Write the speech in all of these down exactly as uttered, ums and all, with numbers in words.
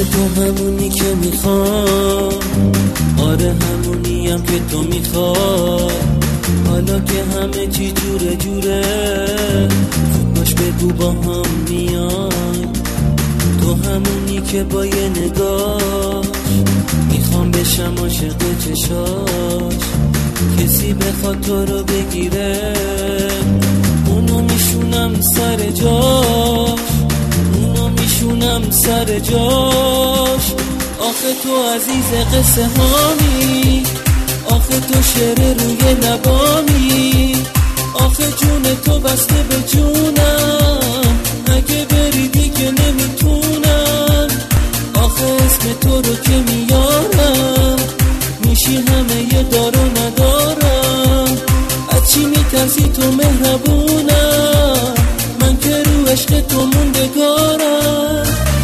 تو همونی که میخوام، آره همونیم که تو میخوای. حالا که همه چی جوره جوره، زود باش بگو با هم میای. تو همونی که با یه نگاش میخوام بشم عاشق چشاش. کسی بخواد تو رو بگیره، اونو میشونم سر جاش، اونو میشونم سر جاش. آخه تو عزیز قصه هامی، آخه تو شعر روی لبامی. آخه جون تو بسته به جونم، اگه بری دیگه نمیتونم. آخه اسم تو رو که میارم، میشی همه یه دار و ندارم. از چی میترسی تو مهربونم، من که رو عشق تو موندگارم.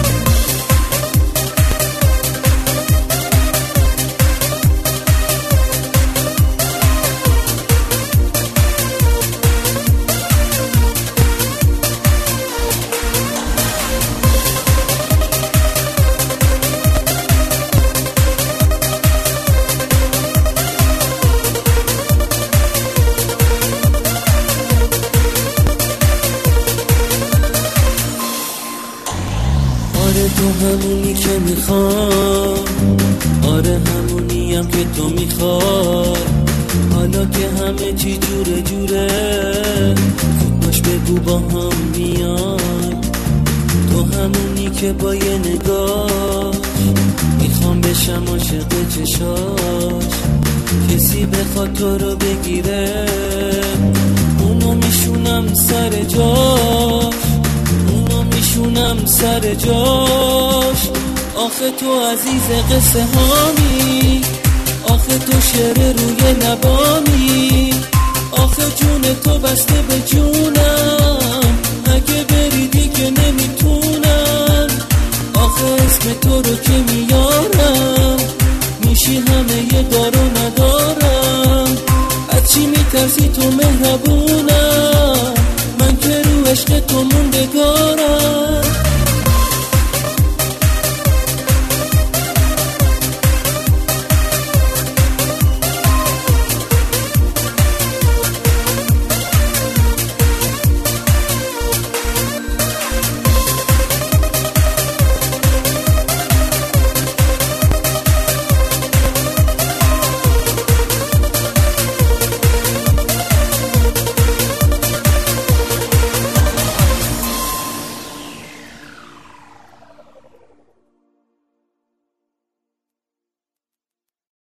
آره تو همونی که میخوام، آره همونیم که تو میخوای. حالا که همه چی جوره جوره، زود باش بگو با هم میای. تو همونی که با یه نگاش میخوام بشم عاشق چشاش. کسی بخواد تو رو بگیره، اونو میشونم سر جاش، میشونم سر جاش. آخه تو عزیز قصه هامی، آخه تو شعر روی لبامی. آخه جون تو بسته به جونم، اگه بری دیگه نمیتونم. آخه اسم تو رو که میارم، میشی همه یه دار و ندارم. از چی میترسی تو مهربونم، من که رو عشق تو موندگارم.